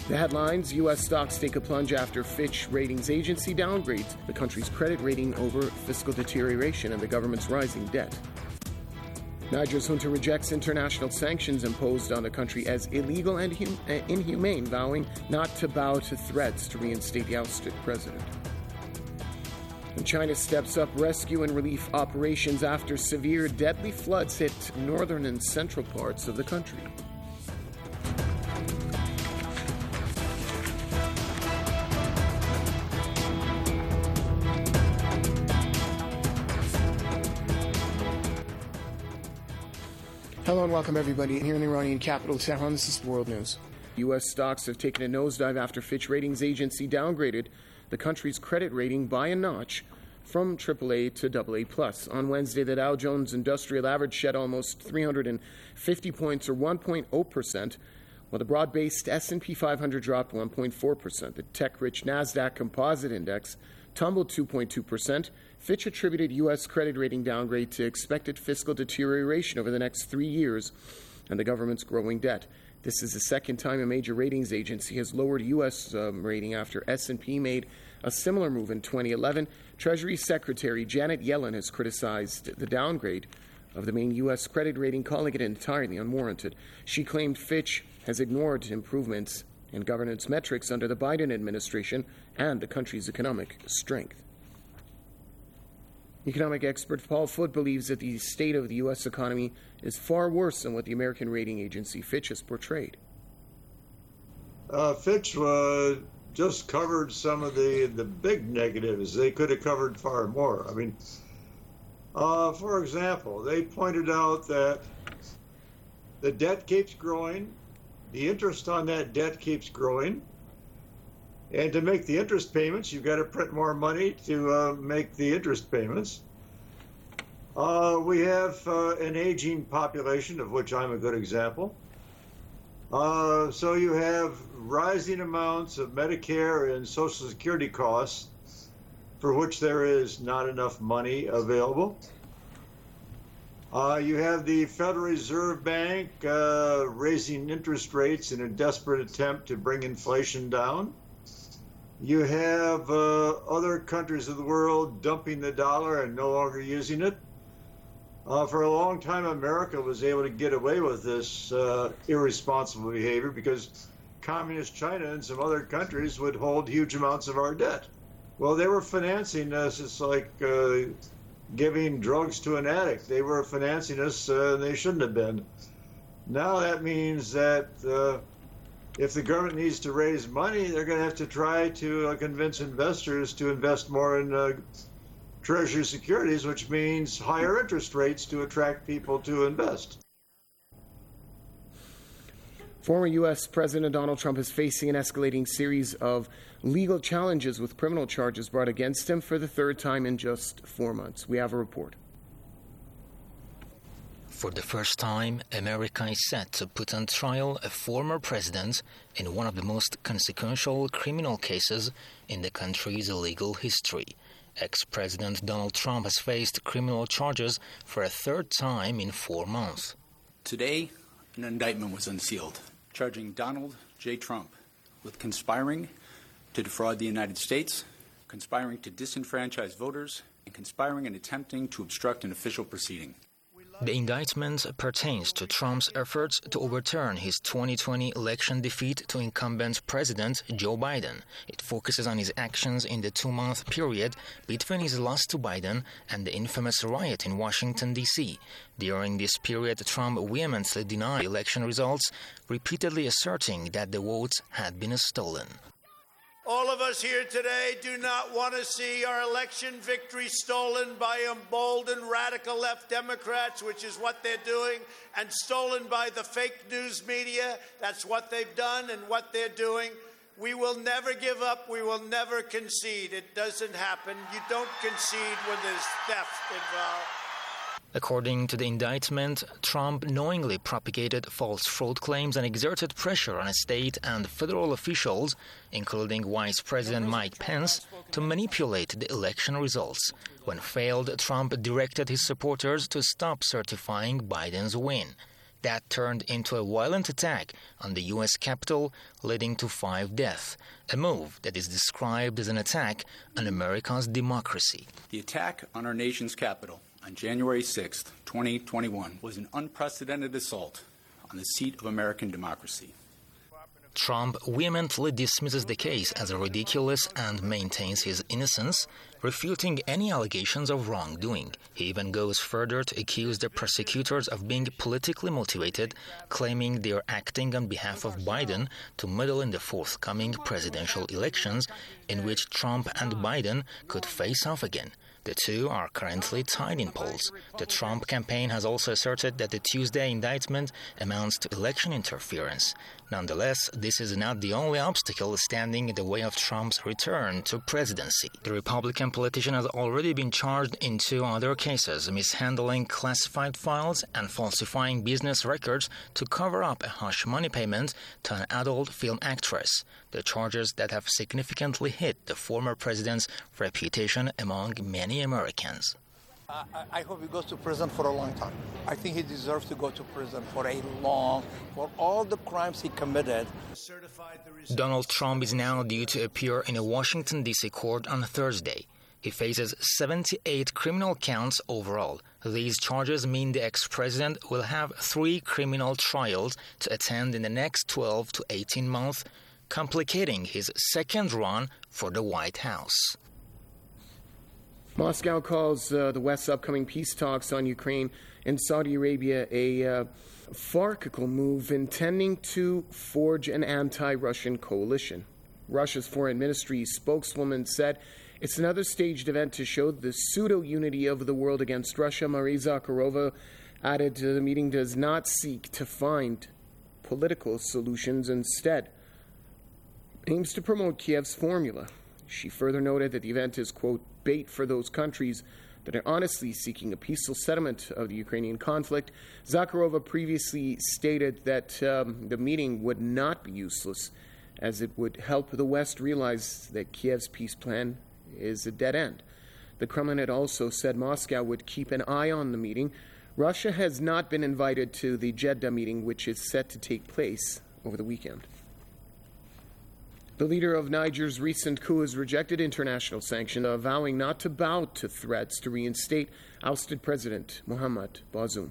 The headlines: U.S. stocks take a plunge after Fitch Ratings agency downgrades the country's credit rating over fiscal deterioration and the government's rising debt. Niger's junta rejects international sanctions imposed on the country as illegal and inhumane, vowing not to bow to threats to reinstate the ousted president. And China steps up rescue and relief operations after severe deadly floods hit northern and central parts of the country. Hello and welcome everybody. Here in the Iranian capital, Tehran, this is World News. U.S. stocks have taken a nosedive after Fitch Ratings agency downgraded the country's credit rating by a notch from AAA to AA+. On Wednesday, the Dow Jones Industrial Average shed almost 350 points or 1.0%, while the broad-based S&P 500 dropped 1.4%. The tech-rich NASDAQ Composite Index tumbled 2.2%. Fitch attributed U.S. credit rating downgrade to expected fiscal deterioration over the next 3 years and the government's growing debt. This is the second time a major ratings agency has lowered U.S. rating after S&P made a similar move in 2011. Treasury Secretary Janet Yellen has criticized the downgrade of the main U.S. credit rating, calling it entirely unwarranted. She claimed Fitch has ignored improvements in governance metrics under the Biden administration and the country's economic strength. Economic expert Paul Foote believes that the state of the U.S. economy is far worse than what the American rating agency Fitch has portrayed. Fitch just covered some of the big negatives. They could have covered far more. I mean, for example, they pointed out that the debt keeps growing, the interest on that debt keeps growing, and to make the interest payments, you've got to print more money to make the interest payments. We have an aging population, of which I'm a good example. So you have rising amounts of Medicare and Social Security costs for which there is not enough money available. You have the Federal Reserve Bank raising interest rates in a desperate attempt to bring inflation down. You have other countries of the world dumping the dollar and no longer using it. For a long time, America was able to get away with this irresponsible behavior because communist China and some other countries would hold huge amounts of our debt. Well, they were financing us. It's like giving drugs to an addict. They were financing us, they shouldn't have been. Now that means that if the government needs to raise money, they're going to have to try to convince investors to invest more in Treasury securities, which means higher interest rates to attract people to invest. Former U.S. President Donald Trump is facing an escalating series of legal challenges with criminal charges brought against him for the third time in just 4 months. We have a report. For the first time, America is set to put on trial a former president in one of the most consequential criminal cases in the country's legal history. Ex-President Donald Trump has faced criminal charges for a third time in 4 months. Today, an indictment was unsealed, charging Donald J. Trump with conspiring to defraud the United States, conspiring to disenfranchise voters, and conspiring and attempting to obstruct an official proceeding. The indictment pertains to Trump's efforts to overturn his 2020 election defeat to incumbent President Joe Biden. It focuses on his actions in the 2-month period between his loss to Biden and the infamous riot in Washington, D.C. During this period, Trump vehemently denied election results, repeatedly asserting that the votes had been stolen. All of us here today do not want to see our election victory stolen by emboldened radical left Democrats, which is what they're doing, and stolen by the fake news media. That's what they've done and what they're doing. We will never give up. We will never concede. It doesn't happen. You don't concede when there's theft involved. According to the indictment, Trump knowingly propagated false fraud claims and exerted pressure on state and federal officials, including Vice President Mike Pence, to manipulate the election results. When failed, Trump directed his supporters to stop certifying Biden's win. That turned into a violent attack on the U.S. Capitol, leading to 5 deaths, a move that is described as an attack on America's democracy. The attack on our nation's capital on January 6, 2021, was an unprecedented assault on the seat of American democracy. Trump vehemently dismisses the case as ridiculous and maintains his innocence, refuting any allegations of wrongdoing. He even goes further to accuse the prosecutors of being politically motivated, claiming they are acting on behalf of Biden to meddle in the forthcoming presidential elections, in which Trump and Biden could face off again. The two are currently tied in polls. The Trump campaign has also asserted that the Tuesday indictment amounts to election interference. Nonetheless, this is not the only obstacle standing in the way of Trump's return to presidency. The Republican politician has already been charged in 2 other cases, mishandling classified files and falsifying business records to cover up a hush money payment to an adult film actress. The charges that have significantly hit the former president's reputation among many Americans. I hope he goes to prison for a long time. I think he deserves to go to prison for all the crimes he committed. Donald Trump is now due to appear in a Washington, D.C. court on Thursday. He faces 78 criminal counts overall. These charges mean the ex-president will have 3 criminal trials to attend in the next 12 to 18 months, complicating his second run for the White House. Moscow calls the West's upcoming peace talks on Ukraine and Saudi Arabia a farcical move intending to forge an anti-Russian coalition. Russia's foreign ministry spokeswoman said it's another staged event to show the pseudo-unity of the world against Russia. Maria Zakharova added the meeting does not seek to find political solutions, instead aims to promote Kiev's formula. She further noted that the event is, quote, bait for those countries that are honestly seeking a peaceful settlement of the Ukrainian conflict. Zakharova previously stated that the meeting would not be useless, as it would help the West realize that Kiev's peace plan is a dead end. The Kremlin had also said Moscow would keep an eye on the meeting. Russia has not been invited to the Jeddah meeting, which is set to take place over the weekend. The leader of Niger's recent coup has rejected international sanctions, vowing not to bow to threats to reinstate ousted President Mohamed Bazoum.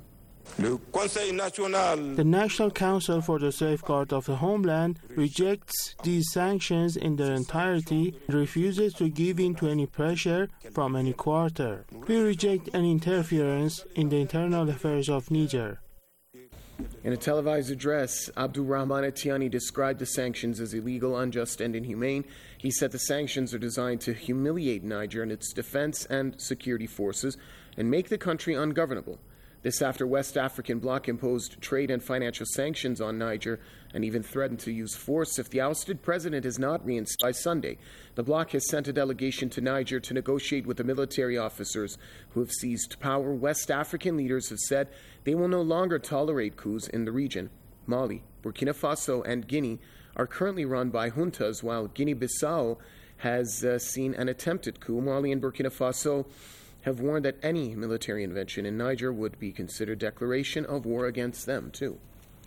The National Council for the Safeguard of the Homeland rejects these sanctions in their entirety and refuses to give in to any pressure from any quarter. We reject any interference in the internal affairs of Niger. In a televised address, Abdurrahman Atiani described the sanctions as illegal, unjust, and inhumane. He said the sanctions are designed to humiliate Niger and its defense and security forces and make the country ungovernable. This after West African bloc imposed trade and financial sanctions on Niger and even threatened to use force if the ousted president is not reinstated by Sunday. The bloc has sent a delegation to Niger to negotiate with the military officers who have seized power. West African leaders have said they will no longer tolerate coups in the region. Mali, Burkina Faso, and Guinea are currently run by juntas, while Guinea-Bissau has seen an attempted coup. Mali and Burkina Faso have warned that any military intervention in Niger would be considered declaration of war against them, too.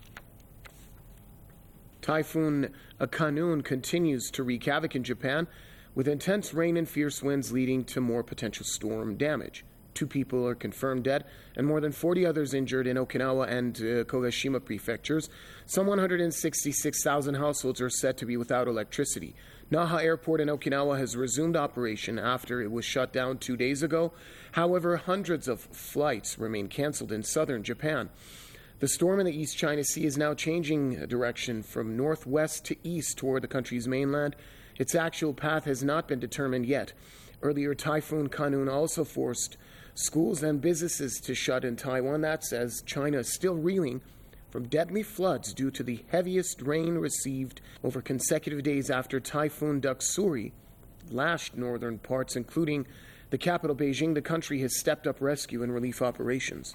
Typhoon Khanun continues to wreak havoc in Japan, with intense rain and fierce winds leading to more potential storm damage. 2 people are confirmed dead and more than 40 others injured in Okinawa and Kogashima prefectures. Some 166,000 households are said to be without electricity. Naha Airport in Okinawa has resumed operation after it was shut down 2 days ago. However, hundreds of flights remain canceled in southern Japan. The storm in the East China Sea is now changing direction from northwest to east toward the country's mainland. Its actual path has not been determined yet. Earlier, Typhoon Khanun also forced schools and businesses to shut in Taiwan. That's as China is still reeling from deadly floods due to the heaviest rain received over consecutive days after Typhoon Doksuri lashed northern parts, including the capital, Beijing. The country has stepped up rescue and relief operations.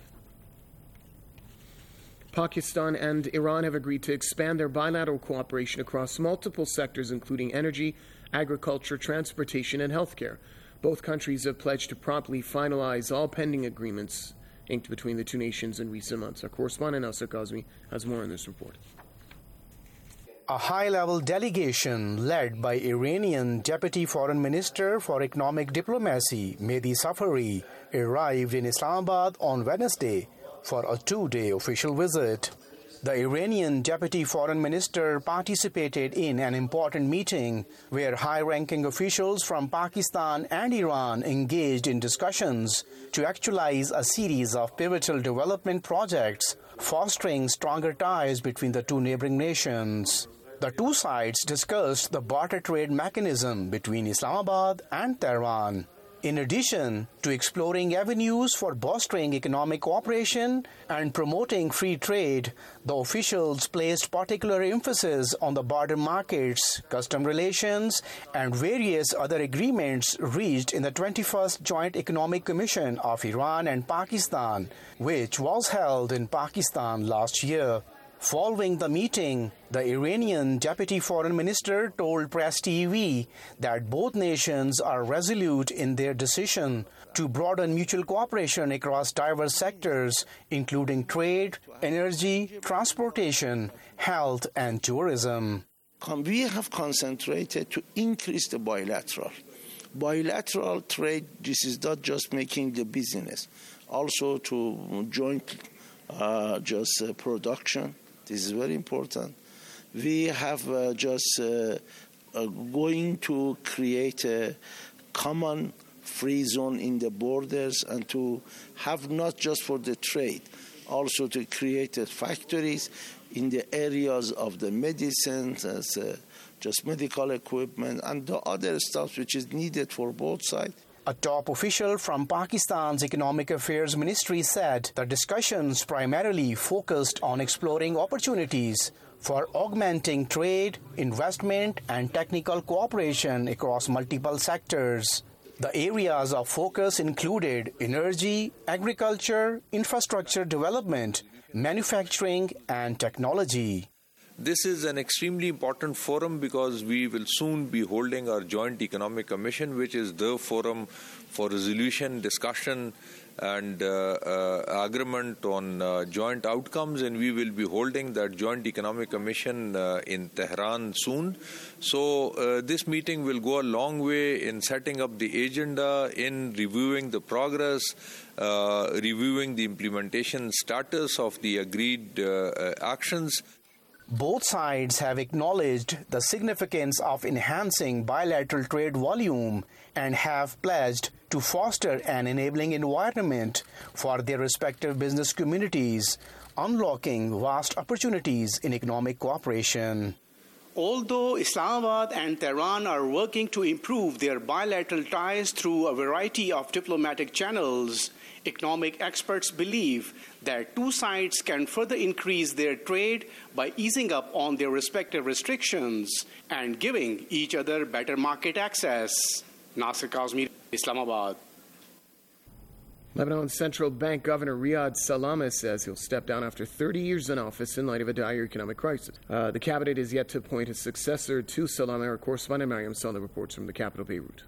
Pakistan and Iran have agreed to expand their bilateral cooperation across multiple sectors, including energy, agriculture, transportation, and healthcare. Both countries have pledged to promptly finalize all pending agreements inked between the two nations in recent months. Our correspondent Nasser Kazmi has more on this report. A high-level delegation led by Iranian Deputy Foreign Minister for Economic Diplomacy, Mehdi Safari, arrived in Islamabad on Wednesday for a two-day official visit. The Iranian Deputy Foreign Minister participated in an important meeting where high-ranking officials from Pakistan and Iran engaged in discussions to actualize a series of pivotal development projects, fostering stronger ties between the two neighboring nations. The two sides discussed the barter trade mechanism between Islamabad and Tehran. In addition to exploring avenues for bolstering economic cooperation and promoting free trade, the officials placed particular emphasis on the border markets, custom relations, and various other agreements reached in the 21st Joint Economic Commission of Iran and Pakistan, which was held in Pakistan last year. Following the meeting, the Iranian Deputy Foreign Minister told Press TV that both nations are resolute in their decision to broaden mutual cooperation across diverse sectors, including trade, energy, transportation, health, and tourism. We have concentrated to increase the bilateral. Bilateral trade, this is not just making the business, also to joint production. This is very important. We have going to create a common free zone in the borders and to have not just for the trade, also to create factories in the areas of the medicines, just medical equipment and the other stuff which is needed for both sides. A top official from Pakistan's Economic Affairs Ministry said the discussions primarily focused on exploring opportunities for augmenting trade, investment, and technical cooperation across multiple sectors. The areas of focus included energy, agriculture, infrastructure development, manufacturing, and technology. This is an extremely important forum because we will soon be holding our Joint Economic Commission, which is the forum for resolution, discussion, and agreement on joint outcomes, and we will be holding that Joint Economic Commission in Tehran soon. So this meeting will go a long way in setting up the agenda, in reviewing the progress, reviewing the implementation status of the agreed actions. Both sides have acknowledged the significance of enhancing bilateral trade volume and have pledged to foster an enabling environment for their respective business communities, unlocking vast opportunities in economic cooperation. Although Islamabad and Tehran are working to improve their bilateral ties through a variety of diplomatic channels, economic experts believe that two sides can further increase their trade by easing up on their respective restrictions and giving each other better market access. Nasser Kazmi, Islamabad. Lebanon's central bank governor Riyad Salameh says he'll step down after 30 years in office in light of a dire economic crisis. The cabinet is yet to appoint a successor to Salameh. Our correspondent Mariam Saleh reports from the capital, Beirut.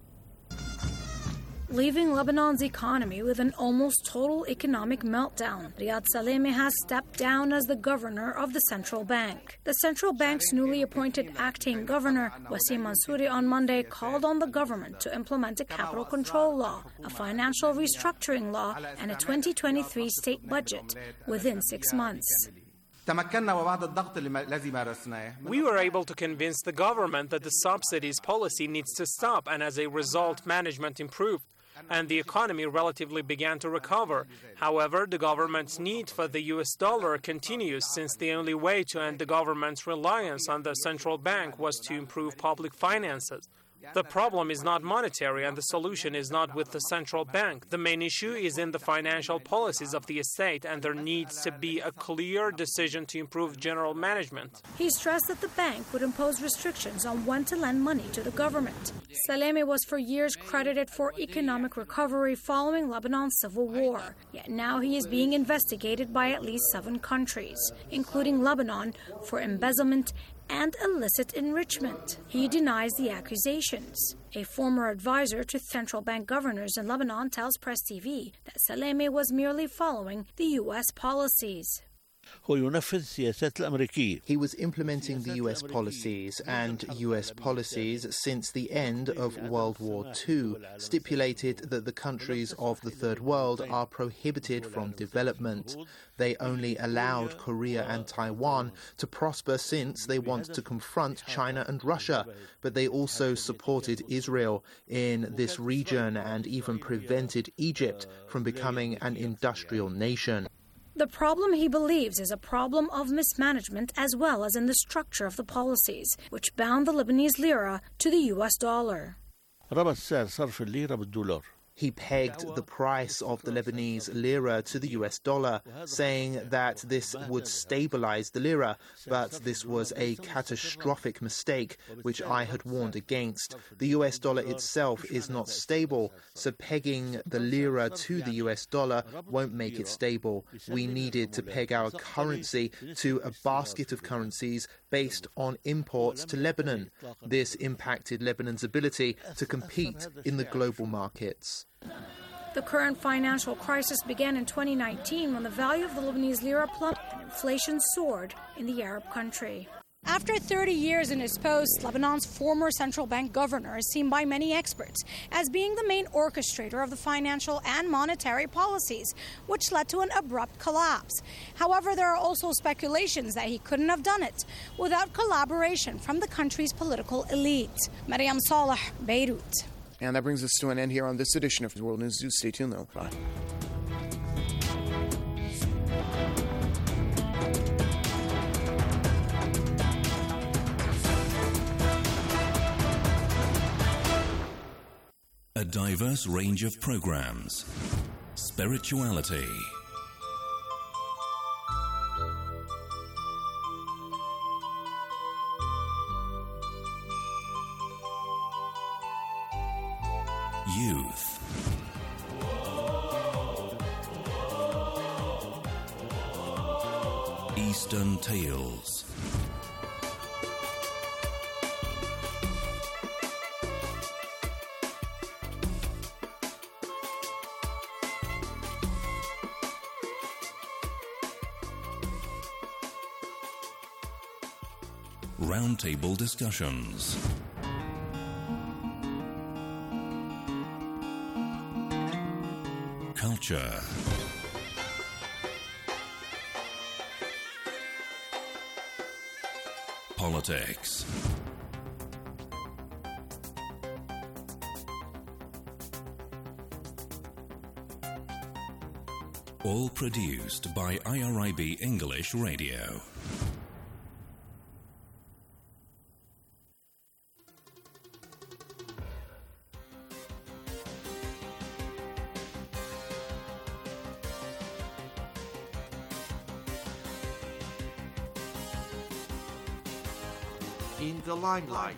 Leaving Lebanon's economy with an almost total economic meltdown, Riyad Salameh has stepped down as the governor of the central bank. The central bank's newly appointed acting governor, Wasim Mansouri, on Monday called on the government to implement a capital control law, a financial restructuring law, and a 2023 state budget within 6 months. We were able to convince the government that the subsidies policy needs to stop, and as a result, management improved, and the economy relatively began to recover. However, the government's need for the US dollar continues, since the only way to end the government's reliance on the central bank was to improve public finances. The problem is not monetary, and the solution is not with the central bank. The main issue is in the financial policies of the state, and there needs to be a clear decision to improve general management. He stressed that the bank would impose restrictions on when to lend money to the government. Salameh was for years credited for economic recovery following Lebanon's civil war. Yet now he is being investigated by at least 7 countries, including Lebanon, for embezzlement and illicit enrichment. He denies the accusations. A former advisor to central bank governors in Lebanon tells Press TV that Saleh was merely following the U.S. policies. He was implementing the U.S. policies, and U.S. policies since the end of World War II stipulated that the countries of the Third World are prohibited from development. They only allowed Korea and Taiwan to prosper since they want to confront China and Russia, but they also supported Israel in this region and even prevented Egypt from becoming an industrial nation. The problem, he believes, is a problem of mismanagement as well as in the structure of the policies, which bound the Lebanese lira to the U.S. dollar. He pegged the price of the Lebanese lira to the US dollar, saying that this would stabilize the lira, but this was a catastrophic mistake, which I had warned against. The US dollar itself is not stable, so pegging the lira to the US dollar won't make it stable. We needed to peg our currency to a basket of currencies based on imports to Lebanon. This impacted Lebanon's ability to compete in the global markets. The current financial crisis began in 2019 when the value of the Lebanese lira plummeted and inflation soared in the Arab country. After 30 years in his post, Lebanon's former central bank governor is seen by many experts as being the main orchestrator of the financial and monetary policies, which led to an abrupt collapse. However, there are also speculations that he couldn't have done it without collaboration from the country's political elite. Mariam Saleh, Beirut. And that brings us to an end here on this edition of World News. Do stay tuned, though. Bye. A diverse range of programs. Spirituality. Youth. Eastern Tales. Roundtable discussions. Culture. Politics. All produced by IRIB English Radio. In the limelight.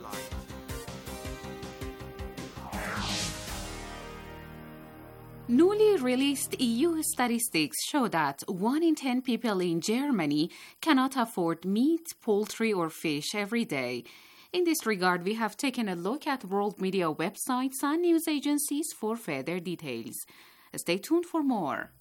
Newly released EU statistics show that 1 in 10 people in Germany cannot afford meat, poultry, or fish every day. In this regard, we have taken a look at world media websites and news agencies for further details. Stay tuned for more.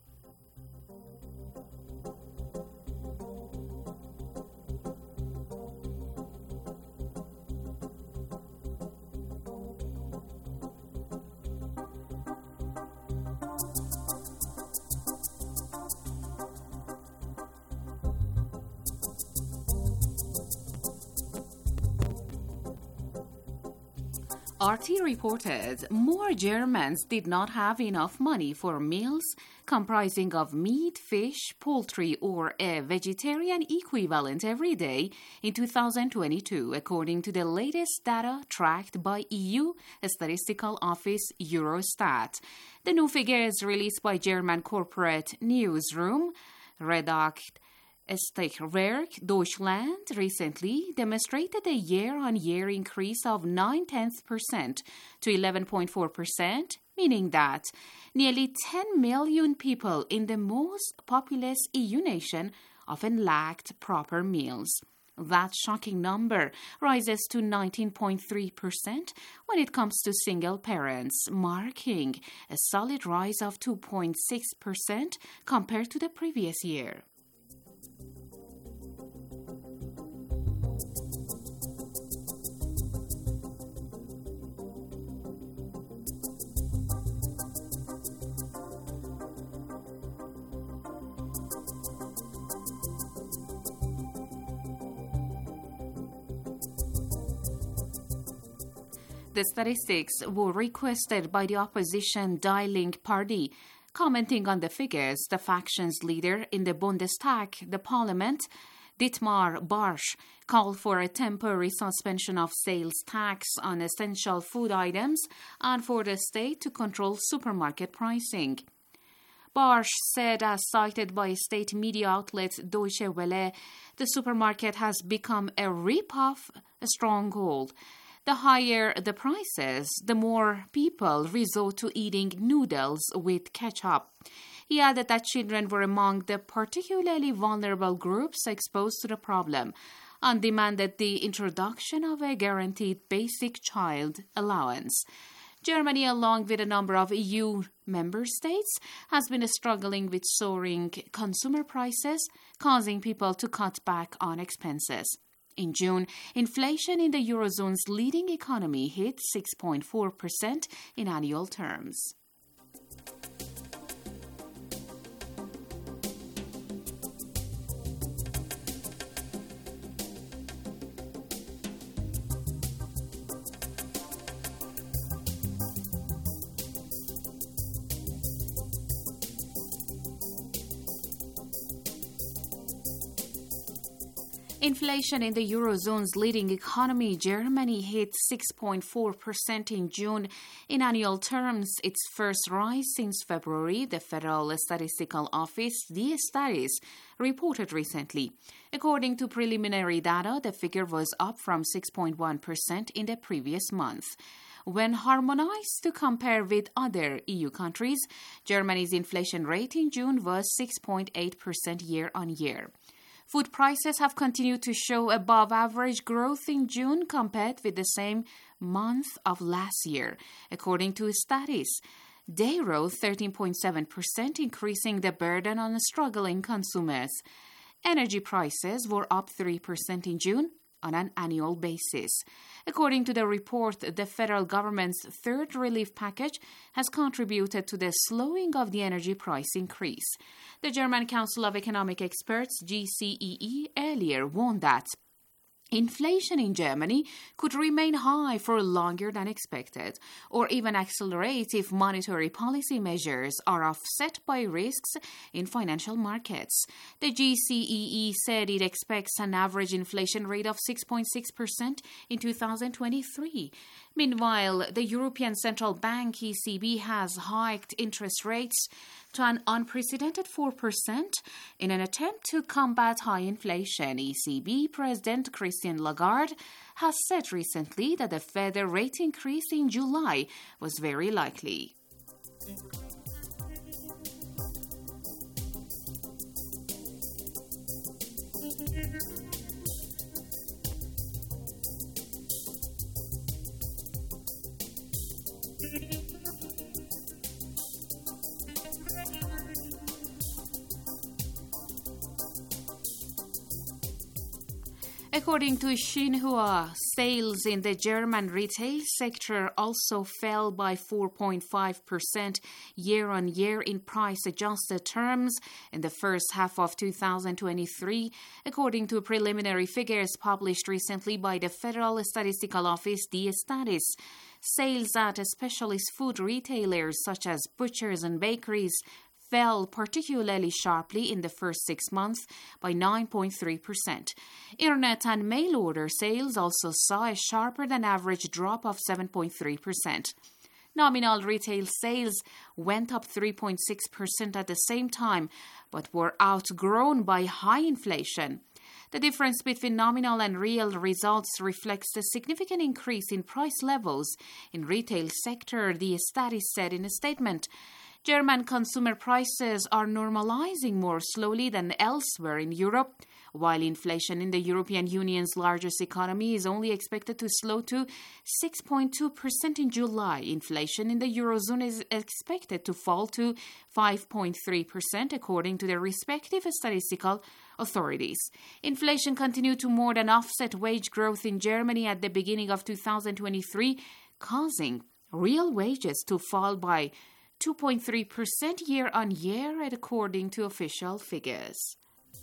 RT reported more Germans did not have enough money for meals comprising of meat, fish, poultry, or a vegetarian equivalent every day in 2022, according to the latest data tracked by EU Statistical Office Eurostat. The new figures released by German corporate newsroom Redakt Stechwerk Deutschland recently demonstrated a year-on-year increase of 0.9% to 11.4%, meaning that nearly 10 million people in the most populous EU nation often lacked proper meals. That shocking number rises to 19.3% when it comes to single parents, marking a solid rise of 2.6% compared to the previous year. The statistics were requested by the opposition Die Linke party. Commenting on the figures, the faction's leader in the Bundestag, the parliament, Dietmar Bartsch, called for a temporary suspension of sales tax on essential food items and for the state to control supermarket pricing. Bartsch said, as cited by state media outlet Deutsche Welle, the supermarket has become a rip-off stronghold. The higher the prices, the more people resort to eating noodles with ketchup. He added that children were among the particularly vulnerable groups exposed to the problem and demanded the introduction of a guaranteed basic child allowance. Germany, along with a number of EU member states, has been struggling with soaring consumer prices, causing people to cut back on expenses. In June, inflation in the Eurozone's leading economy hit 6.4% in annual terms. Inflation in the Eurozone's leading economy, Germany, hit 6.4% in June. In annual terms, its first rise since February, the Federal Statistical Office, the Statis, reported recently. According to preliminary data, the figure was up from 6.1% in the previous month. When harmonized to compare with other EU countries, Germany's inflation rate in June was 6.8% year-on-year. Food prices have continued to show above-average growth in June compared with the same month of last year. According to Statis, they rose 13.7%, increasing the burden on struggling consumers. Energy prices were up 3% in June on an annual basis. According to the report, the federal government's third relief package has contributed to the slowing of the energy price increase. The German Council of Economic Experts, GCEE, earlier warned that inflation in Germany could remain high for longer than expected, or even accelerate if monetary policy measures are offset by risks in financial markets. The GCEE said it expects an average inflation rate of 6.6% in 2023. Meanwhile, the European Central Bank, ECB, has hiked interest rates to an unprecedented 4% in an attempt to combat high inflation. ECB President Christine Lagarde has said recently that a further rate increase in July was very likely. According to Xinhua, sales in the German retail sector also fell by 4.5% year-on-year in price-adjusted terms in the first half of 2023, according to preliminary figures published recently by the Federal Statistical Office, the Statis. Sales at specialist food retailers such as butchers and bakeries fell particularly sharply in the first 6 months by 9.3%. Internet and mail order sales also saw a sharper than average drop of 7.3%. Nominal retail sales went up 3.6% at the same time, but were outgrown by high inflation. The difference between nominal and real results reflects the significant increase in price levels in retail sector, the Statis said in a statement. German consumer prices are normalizing more slowly than elsewhere in Europe, while inflation in the European Union's largest economy is only expected to slow to 6.2% in July. Inflation in the Eurozone is expected to fall to 5.3%, according to the respective statistical authorities. Inflation continued to more than offset wage growth in Germany at the beginning of 2023, causing real wages to fall by 2.3% year-on-year, according to official figures.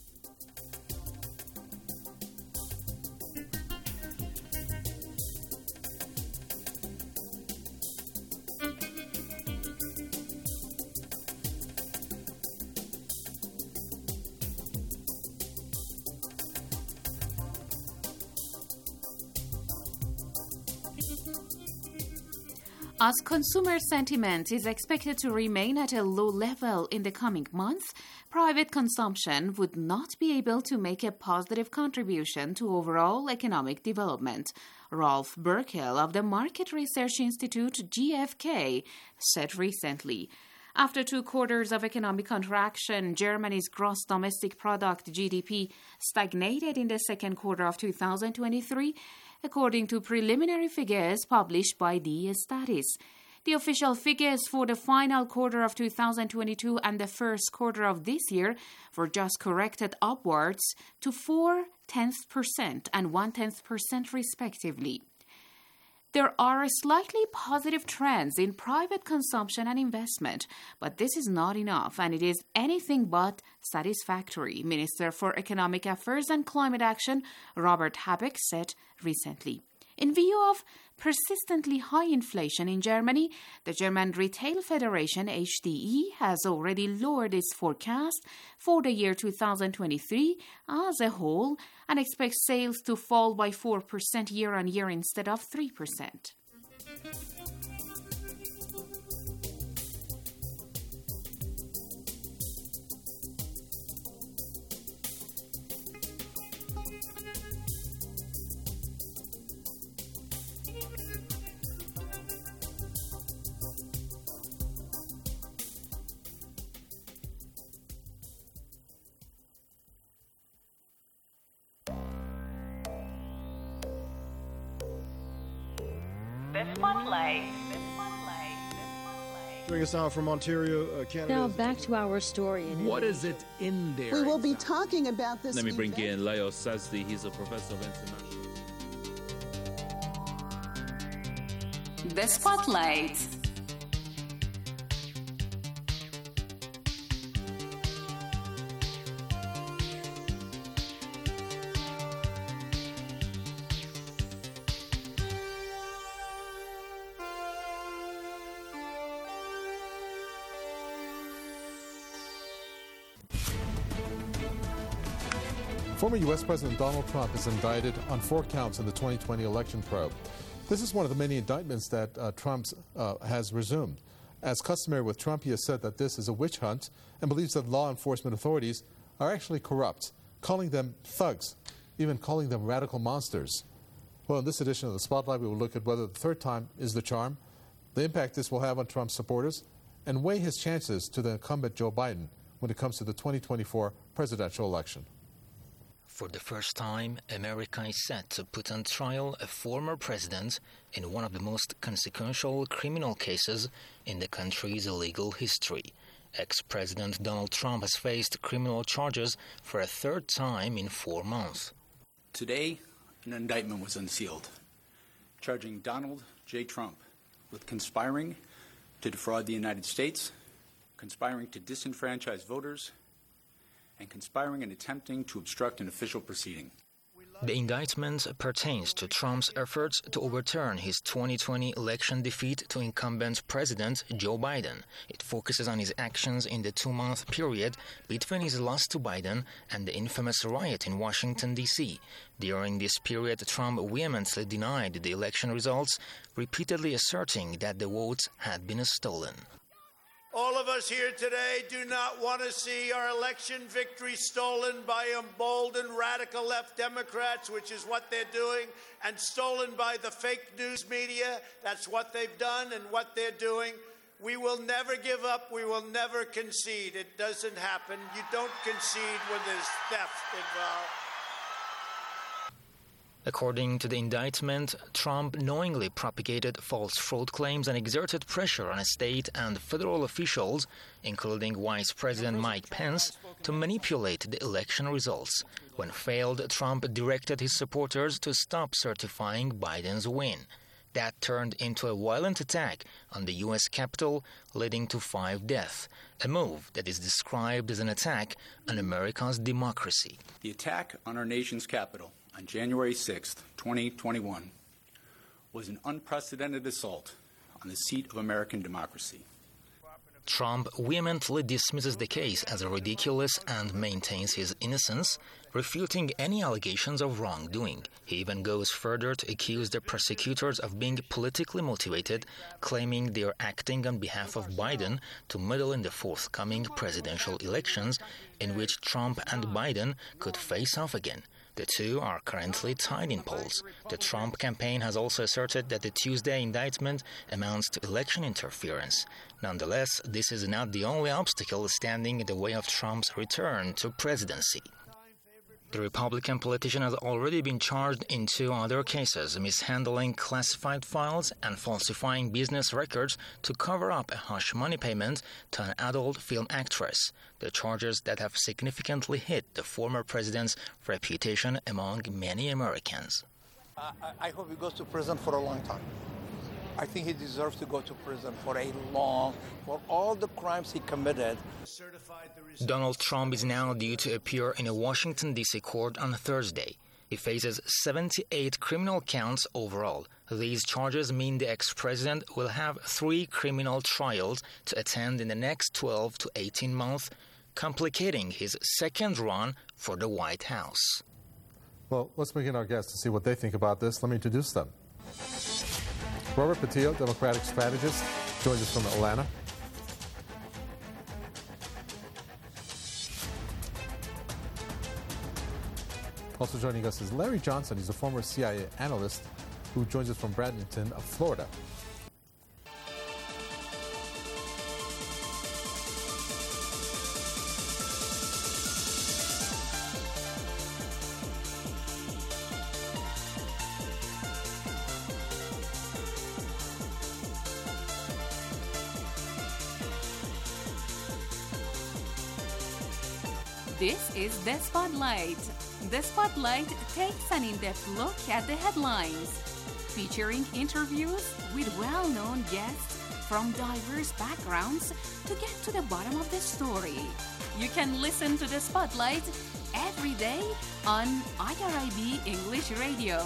As consumer sentiment is expected to remain at a low level in the coming months, private consumption would not be able to make a positive contribution to overall economic development. Rolf Burkel of the Market Research Institute, GfK, said recently. After 2 quarters of economic contraction, Germany's gross domestic product, GDP, stagnated in the second quarter of 2023, according to preliminary figures published by the Statis. The official figures for the final quarter of 2022 and the first quarter of this year were just corrected upwards to 0.4% and 0.1% respectively. There are slightly positive trends in private consumption and investment, but this is not enough, and it is anything but satisfactory, Minister for Economic Affairs and Climate Action Robert Habeck said recently. In view of persistently high inflation in Germany, the German Retail Federation, HDE, has already lowered its forecast for the year 2023 as a whole and expects sales to fall by 4% year-on-year instead of 3%. Joining us now from Ontario, Canada. Now back to our story. What is it in there? We will be talking about this. Let me bring in Leo Sazdi. He's a professor of international. The Spotlight. Former U.S. President Donald Trump is indicted on 4 counts in the 2020 election probe. This is one of the many indictments that Trump has resumed. As customary with Trump, he has said that this is a witch hunt and believes that law enforcement authorities are actually corrupt, calling them thugs, even calling them radical monsters. Well, in this edition of the Spotlight, we will look at whether the third time is the charm, the impact this will have on Trump's supporters, and weigh his chances to the incumbent Joe Biden when it comes to the 2024 presidential election. For the first time, America is set to put on trial a former president in one of the most consequential criminal cases in the country's legal history. Ex-President Donald Trump has faced criminal charges for a third time in 4 months. Today, an indictment was unsealed, charging Donald J. Trump with conspiring to defraud the United States, conspiring to disenfranchise voters, and conspiring and attempting to obstruct an official proceeding. The indictment pertains to Trump's efforts to overturn his 2020 election defeat to incumbent President Joe Biden. It focuses on his actions in the 2-month period between his loss to Biden and the infamous riot in Washington, D.C. During this period, Trump vehemently denied the election results, repeatedly asserting that the votes had been stolen. All of us here today do not want to see our election victory stolen by emboldened radical left Democrats, which is what they're doing, and stolen by the fake news media. That's what they've done and what they're doing. We will never give up. We will never concede. It doesn't happen. You don't concede when there's theft involved. According to the indictment, Trump knowingly propagated false fraud claims and exerted pressure on state and federal officials, including Vice President Mike Pence, to manipulate the election results. When failed, Trump directed his supporters to stop certifying Biden's win. That turned into a violent attack on the U.S. Capitol, leading to 5 deaths, a move that is described as an attack on America's democracy. The attack on our nation's capital on January 6, 2021, was an unprecedented assault on the seat of American democracy. Trump vehemently dismisses the case as ridiculous and maintains his innocence, refuting any allegations of wrongdoing. He even goes further to accuse the prosecutors of being politically motivated, claiming they are acting on behalf of Biden to meddle in the forthcoming presidential elections, in which Trump and Biden could face off again. The two are currently tied in polls. The Trump campaign has also asserted that the Tuesday indictment amounts to election interference. Nonetheless, this is not the only obstacle standing in the way of Trump's return to presidency. The Republican politician has already been charged in 2 other cases, mishandling classified files and falsifying business records to cover up a hush money payment to an adult film actress. The charges that have significantly hit the former president's reputation among many Americans. I hope he goes to prison for a long time. I think he deserves to go to prison for all the crimes he committed. Donald Trump is now due to appear in a Washington, D.C. court on Thursday. He faces 78 criminal counts overall. These charges mean the ex-president will have 3 criminal trials to attend in the next 12 to 18 months, complicating his second run for the White House. Well, let's bring in our guests to see what they think about this. Let me introduce them. Robert Patillo, Democratic strategist, joins us from Atlanta. Also joining us is Larry Johnson. He's a former CIA analyst who joins us from Bradenton, Florida. This is The Spotlight. The Spotlight takes an in-depth look at the headlines, featuring interviews with well-known guests from diverse backgrounds to get to the bottom of the story. You can listen to The Spotlight every day on IRIB English Radio.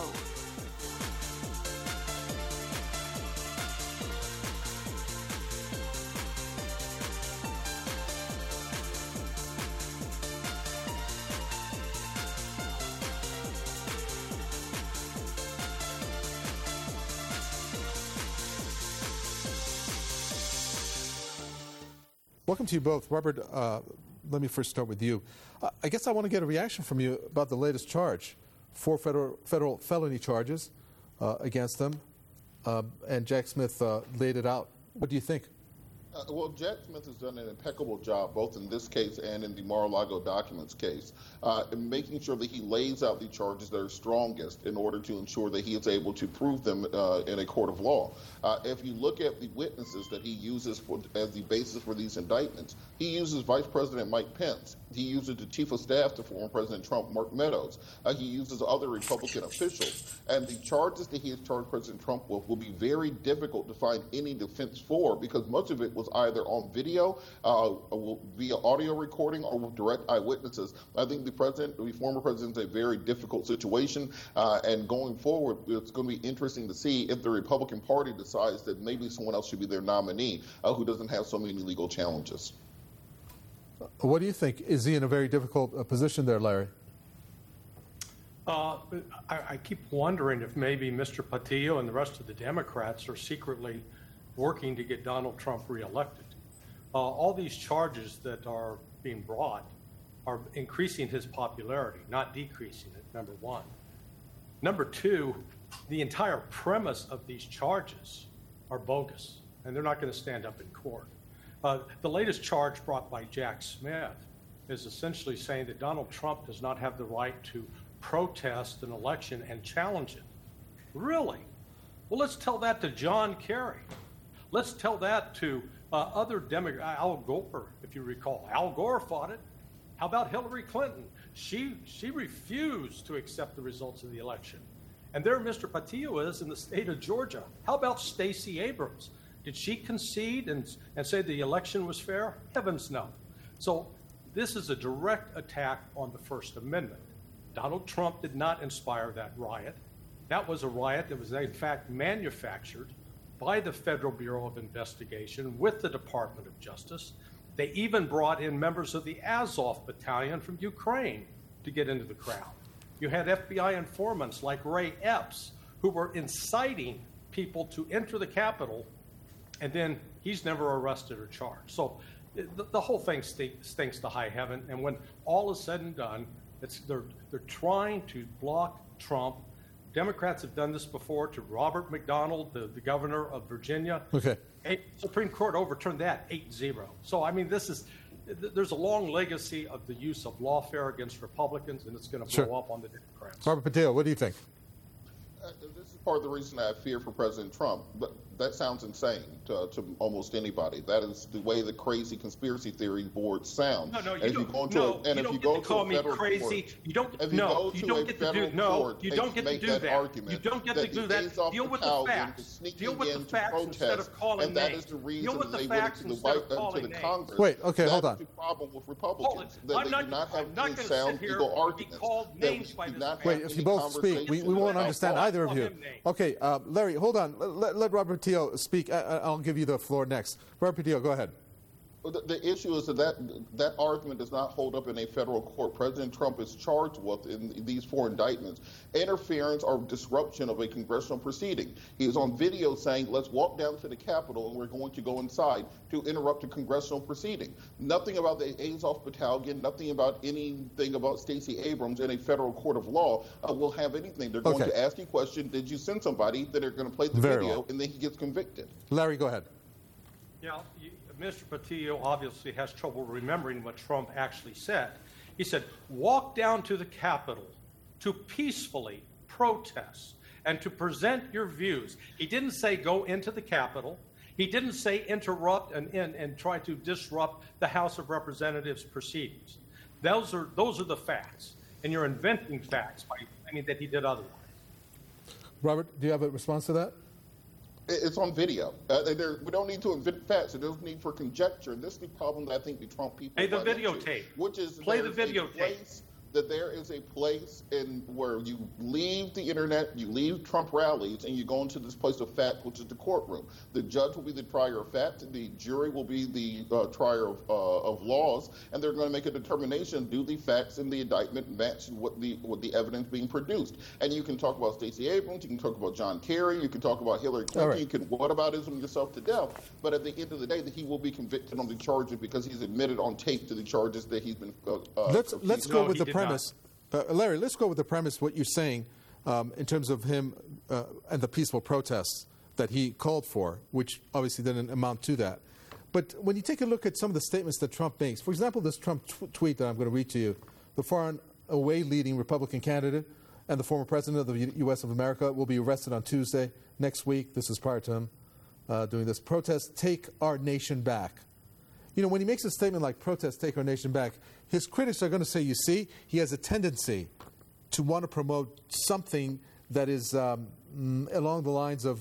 Welcome to you both. Robert, let me first start with you. I guess I want to get a reaction from you about the latest charge. 4 federal felony charges against them, and Jack Smith laid it out. What do you think? Well, Jack Smith has done an impeccable job, both in this case and in the Mar-a-Lago documents case, in making sure that he lays out the charges that are strongest in order to ensure that he is able to prove them in a court of law. If you look at the witnesses that he uses as the basis for these indictments, he uses Vice President Mike Pence. He uses the Chief of Staff to former President Trump, Mark Meadows. He uses other Republican officials. And the charges that he has charged President Trump with will be very difficult to find any defense for, because much of it was either on video, via audio recording, or with direct eyewitnesses. I think the former president, is a very difficult situation. And going forward, it's going to be interesting to see if the Republican Party decides that maybe someone else should be their nominee who doesn't have so many legal challenges. What do you think? Is he in a very difficult position there, Larry? I keep wondering if maybe Mr. Patillo and the rest of the Democrats are secretly working to get Donald Trump reelected. All these charges that are being brought are increasing his popularity, not decreasing it, number one. Number two, the entire premise of these charges are bogus. and they're not going to stand up in court. The latest charge brought by Jack Smith is essentially saying that Donald Trump does not have the right to protest an election and challenge it. Really? Well, let's tell that to John Kerry. Let's tell that to other Democrats. Al Gore, if you recall. Al Gore fought it. How about Hillary Clinton? She refused to accept the results of the election. And there Mr. Patillo is in the state of Georgia. How about Stacey Abrams? Did she concede and say the election was fair? Heavens no. So this is a direct attack on the First Amendment. Donald Trump did not inspire that riot. That was a riot that was in fact manufactured by the Federal Bureau of Investigation with the Department of Justice. They even brought in members of the Azov Battalion from Ukraine to get into the crowd. You had FBI informants like Ray Epps who were inciting people to enter the Capitol, and then he's never arrested or charged. So the whole thing stinks to high heaven, and when all is said and done, they're trying to block Trump. Democrats have done this before to Robert McDonald, the governor of Virginia. Okay. Supreme Court overturned that 8-0. So, I mean, there's a long legacy of the use of lawfare against Republicans, and it's going to blow up on the Democrats. Robert Patillo, what do you think? This is part of the reason I have fear for President Trump. But that sounds insane to almost anybody. That is the way the crazy conspiracy theory boards sound. No, you don't get to call me crazy. You don't get to do that. You don't get to do that. Deal with the facts. Deal with the facts instead of calling names. And that is the reason they went to the Congress. Wait, okay, hold on. That's the problem with Republicans. They do not have any sound legal arguments. Wait, if you both speak, we won't understand either of you. Okay, Larry, hold on. Let Robert Patillo speak. I'll give you the floor next. Robert Patillo, go ahead. The issue is that argument does not hold up in a federal court. President Trump is charged with, in these 4 indictments, interference or disruption of a congressional proceeding. He is on video saying, let's walk down to the Capitol and we're going to go inside to interrupt a congressional proceeding. Nothing about the Azov Battalion, nothing about anything about Stacey Abrams in a federal court of law will have anything. They're going to ask you a question, did you send somebody? Then they're going to play the video, and then he gets convicted. Larry, go ahead. Yeah, Mr. Patillo obviously has trouble remembering what Trump actually said. He said, walk down to the Capitol to peacefully protest and to present your views. He didn't say go into the Capitol. He didn't say interrupt and try to disrupt the House of Representatives proceedings. Those are the facts. And you're inventing facts by claiming that he did otherwise. Robert, do you have a response to that? It's on video. We don't need to invent facts. There's no need for conjecture. And this is the problem that I think the Trump people play the videotape. Which is play the videotape. That there is a place in where you leave the internet, you leave Trump rallies, and you go into this place of fact, which is the courtroom. The judge will be the trier of fact, the jury will be the trier of laws, and they're going to make a determination: do the facts in the indictment match what the evidence being produced? And you can talk about Stacey Abrams, you can talk about John Kerry, you can talk about Hillary Clinton, you can whataboutism yourself to death. But at the end of the day, he will be convicted on the charges because he's admitted on tape to the charges that he's been. Let's go with the premise. Larry, let's go with the premise, what you're saying in terms of him and the peaceful protests that he called for, which obviously didn't amount to that. But when you take a look at some of the statements that Trump makes, for example, this Trump tweet that I'm going to read to you, the far and away leading Republican candidate and the former president of the U.S. of America will be arrested on Tuesday next week. This is prior to him doing this. Protest, take our nation back. You know, when he makes a statement like protest, take our nation back, his critics are going to say, you see, he has a tendency to want to promote something that is along the lines of,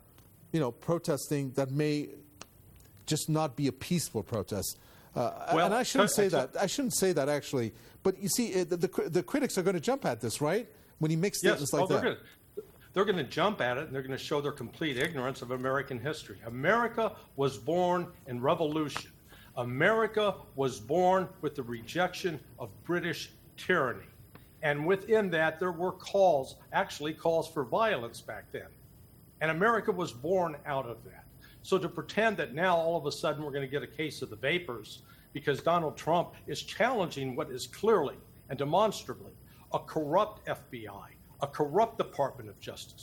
protesting that may just not be a peaceful protest. And I shouldn't say that. I shouldn't say that, actually. But you see, the critics are going to jump at this, right? When he makes statements like that. They're going to jump at it, and they're going to show their complete ignorance of American history. America was born in revolution. America was born with the rejection of British tyranny. And within that, there were calls for violence back then. And America was born out of that. So to pretend that now all of a sudden we're going to get a case of the vapors because Donald Trump is challenging what is clearly and demonstrably a corrupt FBI, a corrupt Department of Justice,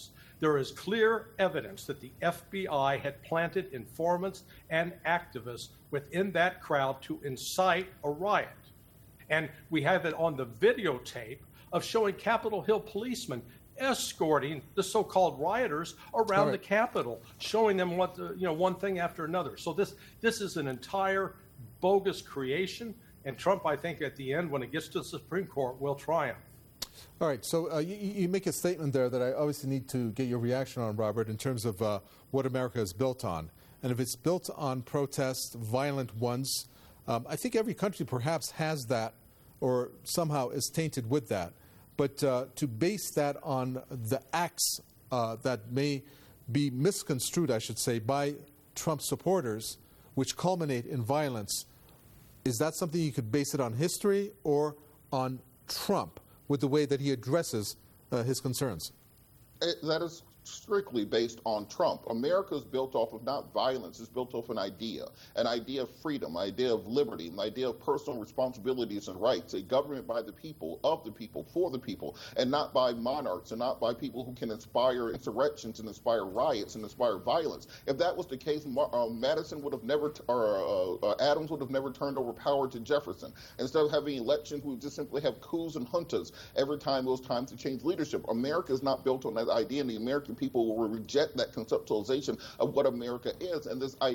there is clear evidence that the FBI had planted informants and activists within that crowd to incite a riot. And we have it on the videotape of showing Capitol Hill policemen escorting the so-called rioters around the Capitol, showing them what one thing after another. So this is an entire bogus creation, and Trump, I think, at the end, when it gets to the Supreme Court, will triumph. All right, so you make a statement there that I obviously need to get your reaction on, Robert, in terms of what America is built on. And if it's built on protests, violent ones, I think every country perhaps has that or somehow is tainted with that. But to base that on the acts that may be misconstrued, I should say, by Trump supporters, which culminate in violence, is that something you could base it on history or on Trump with the way that he addresses his concerns? That is strictly based on Trump. America is built off of not violence, it's built off an idea of freedom, an idea of liberty, an idea of personal responsibilities and rights, a government by the people, of the people, for the people, and not by monarchs and not by people who can inspire insurrections and inspire riots and inspire violence. If that was the case, Madison would have never, Adams would have never turned over power to Jefferson. Instead of having elections, we would just simply have coups and juntas every time it was time to change leadership. America is not built on that idea, and the American people will reject that conceptualization of what America is. And I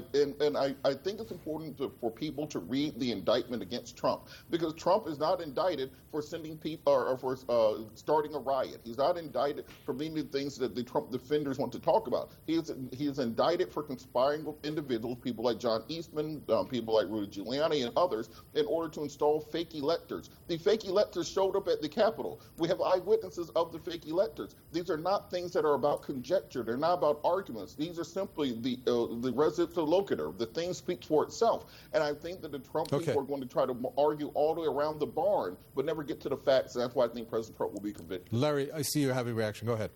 think it's important for people to read the indictment against Trump, because Trump is not indicted for sending people or for starting a riot. He's not indicted for many things that the Trump defenders want to talk about. He is indicted for conspiring with individuals, people like John Eastman, people like Rudy Giuliani, and others, in order to install fake electors. The fake electors showed up at the Capitol. We have eyewitnesses of the fake electors. These are not things that are about conjecture. They're not about arguments. These are simply the residential locator. The thing speaks for itself. And I think that the Trump people are going to try to argue all the way around the barn, but never get to the facts. And that's why I think President Trump will be convicted. Larry, I see you have a reaction. Go ahead.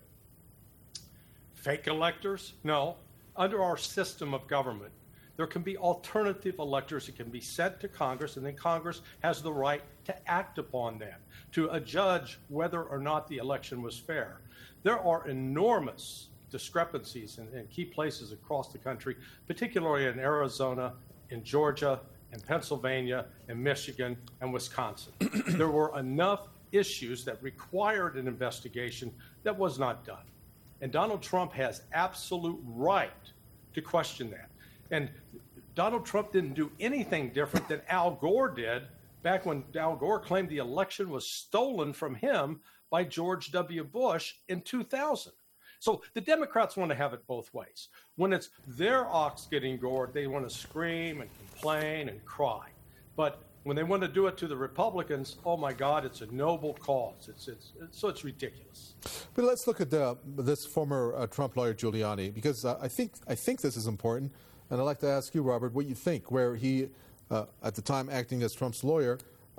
Fake electors? No. Under our system of government, there can be alternative electors that can be sent to Congress, and then Congress has the right to act upon them, to adjudge whether or not the election was fair. There are enormous discrepancies in key places across the country, particularly in Arizona, in Georgia, in Pennsylvania, in Michigan, and Wisconsin. There were enough issues that required an investigation that was not done. And Donald Trump has absolute right to question that. And Donald Trump didn't do anything different than Al Gore did back when Al Gore claimed the election was stolen from him by George W. Bush in 2000. So the Democrats want to have it both ways. When it's their ox getting gored, they want to scream and complain and cry. But when they want to do it to the Republicans, oh my God, it's a noble cause. It's ridiculous. But let's look at this former Trump lawyer Giuliani, because I think this is important, and I'd like to ask you, Robert, what you think. Where he, at the time acting as Trump's lawyer,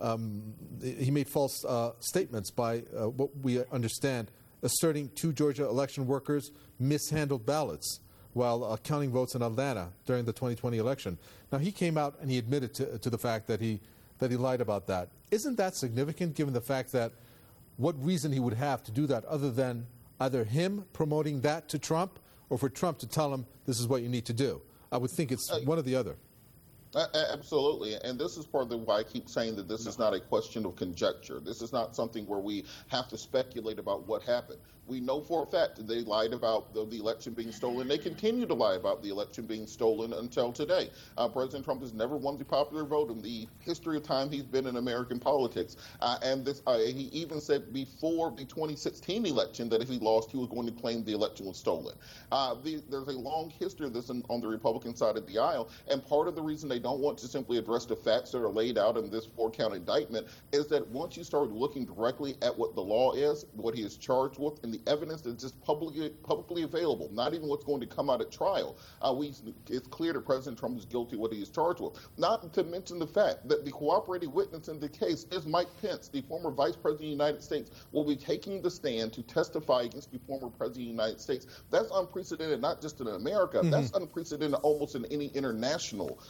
he made false statements by what we understand, asserting 2 Georgia election workers mishandled ballots while counting votes in Atlanta during the 2020 election. Now, he came out and he admitted to the fact that he lied about that. Isn't that significant, given the fact that what reason he would have to do that other than either him promoting that to Trump or for Trump to tell him this is what you need to do? I would think it's one or the other. Absolutely. And this is part of why I keep saying that this is not a question of conjecture. This is not something where we have to speculate about what happened. We know for a fact that they lied about the election being stolen. They continue to lie about the election being stolen until today. President Trump has never won the popular vote in the history of time he's been in American politics. And he even said before the 2016 election that if he lost, he was going to claim the election was stolen. There's a long history of this on the Republican side of the aisle. And part of the reason they don't want to simply address the facts that are laid out in this 4-count indictment is that once you start looking directly at what the law is, what he is charged with, and the evidence that's just publicly available, not even what's going to come out at trial, it's clear that President Trump is guilty of what he is charged with. Not to mention the fact that the cooperating witness in the case is Mike Pence, the former Vice President of the United States, will be taking the stand to testify against the former President of the United States. That's unprecedented, not just in America. That's unprecedented almost in any international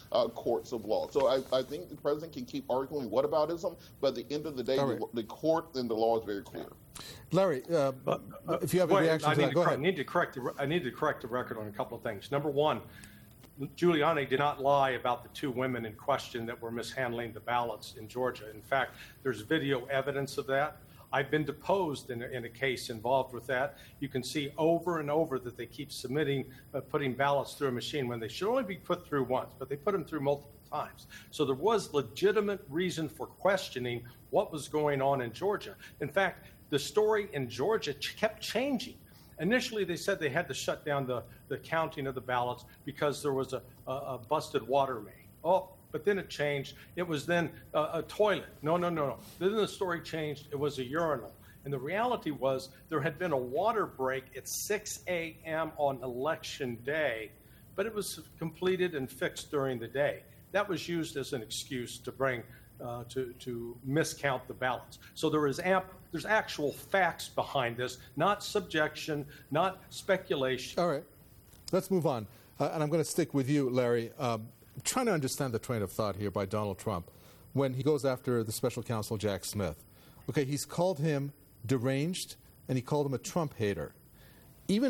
courts of law. So I think the president can keep arguing whataboutism, but at the end of the day, the court and the law is very clear. Larry, if you have a reaction to that, go ahead. I need to correct the record on a couple of things. Number one, Giuliani did not lie about the two women in question that were mishandling the ballots in Georgia. In fact, there's video evidence of that. I've been deposed in a case involved with that. You can see over and over that they keep putting ballots through a machine when they should only be put through once, but they put them through multiple times. So there was legitimate reason for questioning what was going on in Georgia. In fact, the story in Georgia kept changing. Initially, they said they had to shut down the counting of the ballots because there was a busted water main. Oh, but then it changed. It was then a toilet. No. Then the story changed. It was a urinal. And the reality was there had been a water break at 6 a.m. on Election Day, but it was completed and fixed during the day. That was used as an excuse to bring to miscount the ballots. So there's actual facts behind this, not subjection, not speculation. All right, let's move on. And I'm going to stick with you, Larry. I'm trying to understand the train of thought here by Donald Trump when he goes after the special counsel Jack Smith. Okay, he's called him deranged, and he called him a Trump hater. Even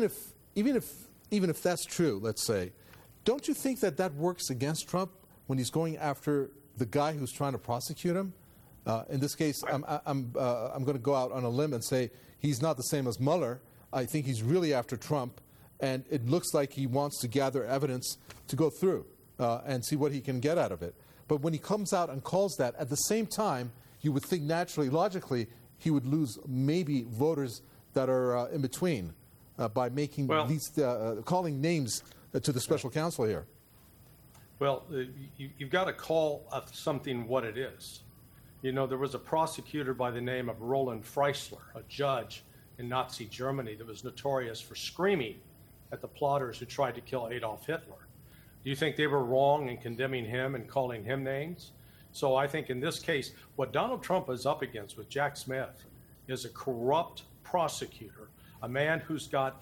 if that's true, let's say, don't you think that works against Trump when he's going after the guy who's trying to prosecute him? In this case, I'm going to go out on a limb and say he's not the same as Mueller. I think he's really after Trump, and it looks like he wants to gather evidence to go through and see what he can get out of it. But when he comes out and calls that, at the same time, you would think naturally, logically, he would lose maybe voters that are in between by making calling names to the special counsel here. Well, you've got to call something what it is. You know, there was a prosecutor by the name of Roland Freisler, a judge in Nazi Germany that was notorious for screaming at the plotters who tried to kill Adolf Hitler. Do you think they were wrong in condemning him and calling him names? So I think in this case, what Donald Trump is up against with Jack Smith is a corrupt prosecutor, a man who's got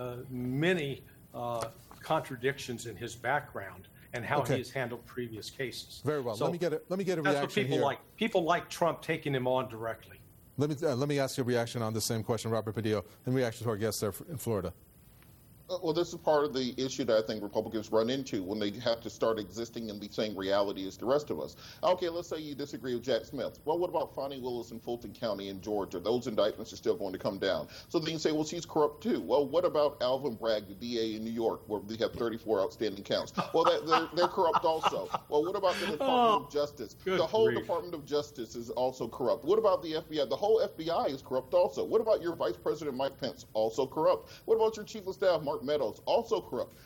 many contradictions in his background and how he has handled previous cases. Very well. So let me get a reaction that's what people here. like. People like Trump taking him on directly. Let me ask you a reaction on the same question, Robert Padillo, in reaction to our guest there in Florida. Well, this is part of the issue that I think Republicans run into when they have to start existing in the same reality as the rest of us. Okay, let's say you disagree with Jack Smith. Well, what about Fonnie Willis in Fulton County in Georgia? Those indictments are still going to come down. So then you say, well, she's corrupt too. Well, what about Alvin Bragg, the DA in New York, where we have 34 outstanding counts? Well, they're corrupt also. Well, what about the Department of Justice? The whole Department of Justice is also corrupt. What about the FBI? The whole FBI is corrupt also. What about your Vice President Mike Pence? Also corrupt. What about your Chief of Staff Mark Meadows? Also corrupt.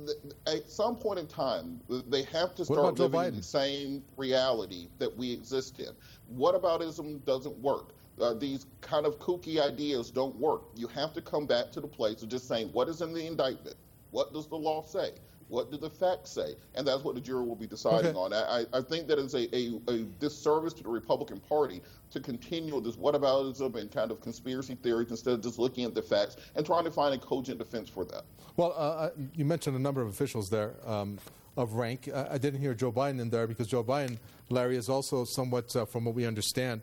At some point in time, they have to start living in the same reality that we exist in. Whataboutism doesn't work. These kind of kooky ideas don't work. You have to come back to the place of just saying, what is in the indictment? What does the law say? What do the facts say? And that's what the jury will be deciding on. I think that is a disservice to the Republican Party to continue this whataboutism and kind of conspiracy theories instead of just looking at the facts and trying to find a cogent defense for that. Well, you mentioned a number of officials there of rank. I didn't hear Joe Biden in there because Joe Biden, Larry, is also somewhat, from what we understand,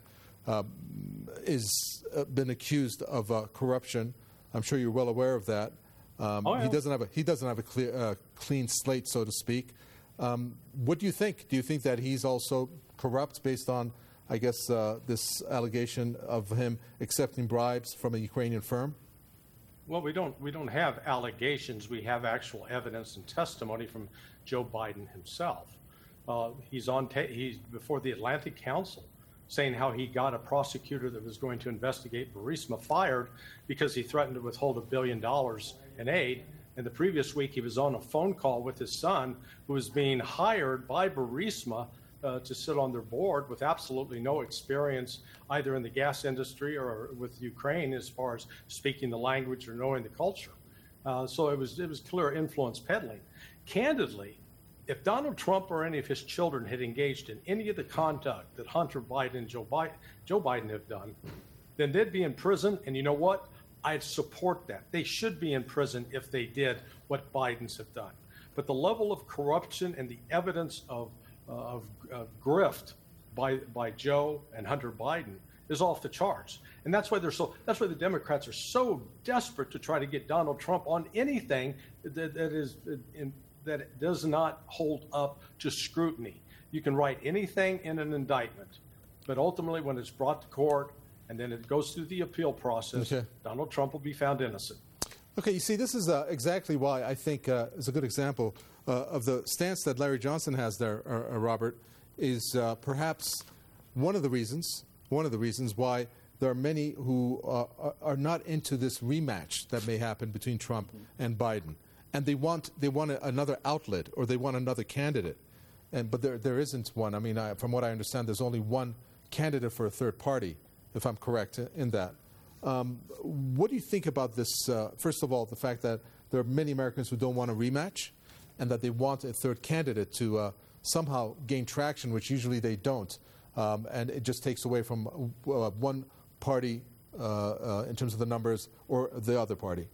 is been accused of corruption. I'm sure you're well aware of that. He doesn't have a clean slate, so to speak. What do you think? Do you think that he's also corrupt based on, I guess, this allegation of him accepting bribes from a Ukrainian firm? Well, we don't have allegations. We have actual evidence and testimony from Joe Biden himself. He's before the Atlantic Council saying how he got a prosecutor that was going to investigate Burisma fired because he threatened to withhold $1 billion in aid. And the previous week, he was on a phone call with his son, who was being hired by Burisma to sit on their board with absolutely no experience either in the gas industry or with Ukraine as far as speaking the language or knowing the culture. So it was clear influence peddling. Candidly, if Donald Trump or any of his children had engaged in any of the conduct that Hunter Biden and Joe Biden have done, then they'd be in prison. And you know what? I'd support that. They should be in prison if they did what Bidens have done. But the level of corruption and the evidence of grift by Joe and Hunter Biden is off the charts, and that's why the Democrats are so desperate to try to get Donald Trump on anything that does not hold up to scrutiny. You can write anything in an indictment, but ultimately, when it's brought to court and then it goes through the appeal process, Donald Trump will be found innocent. Okay, you see, this is exactly why I think is a good example of the stance that Larry Johnson has there, Robert, is perhaps one of the reasons why there are many who are not into this rematch that may happen between Trump and Biden, and they want another outlet or they want another candidate, but there isn't one. I mean, from what I understand, there's only one candidate for a third party, if I'm correct in that. What do you think about this? First of all, the fact that there are many Americans who don't want a rematch, and that they want a third candidate to somehow gain traction, which usually they don't. And it just takes away from one party in terms of the numbers or the other party.